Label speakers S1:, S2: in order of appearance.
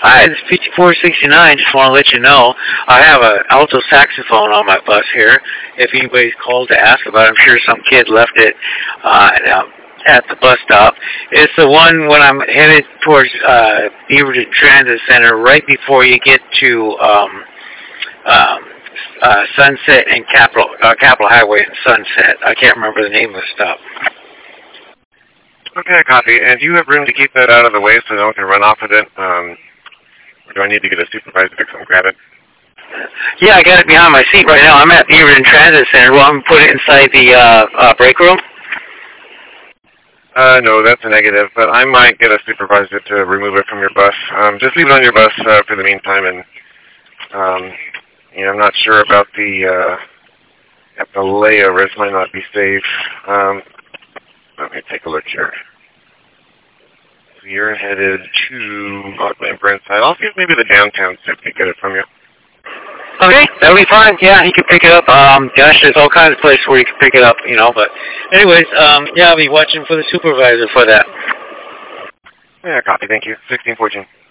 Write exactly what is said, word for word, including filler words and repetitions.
S1: Hi, it's fifty-four sixty-nine. Just want to let you know I have an alto saxophone on my bus here. If anybody's called to ask about it, I'm sure some kid left it uh, um, at the bus stop. It's the one when I'm headed towards uh, Beaverton Transit Center, right before you get to um, um, uh, Sunset and Capitol, uh, Capitol Highway and Sunset. I can't remember the name of the stop.
S2: Okay, copy. And do you have room to keep that out of the way so no one can run off with it? Um, or do I need to get a supervisor to come grab it?
S1: Yeah, I got it behind my seat right now. I'm at Beaverton Transit Center. Well, I'm going to put it inside the uh, uh, break room.
S2: Uh, no, that's a negative, but I might get a supervisor to remove it from your bus. Um, just leave it on your bus uh, for the meantime, and um, you know, I'm not sure about the uh, at the layover. It might not be safe. Um, let me take a look here. So you're headed to Broadway Burnside. I'll see if maybe the downtown zip can get it from you.
S1: Okay, that'll be fine. Yeah, you can pick it up. Um, gosh, there's all kinds of places where you can pick it up, you know. But anyways, um, yeah, I'll be watching for the supervisor for that.
S2: Yeah, copy. Thank you. sixteen fourteen.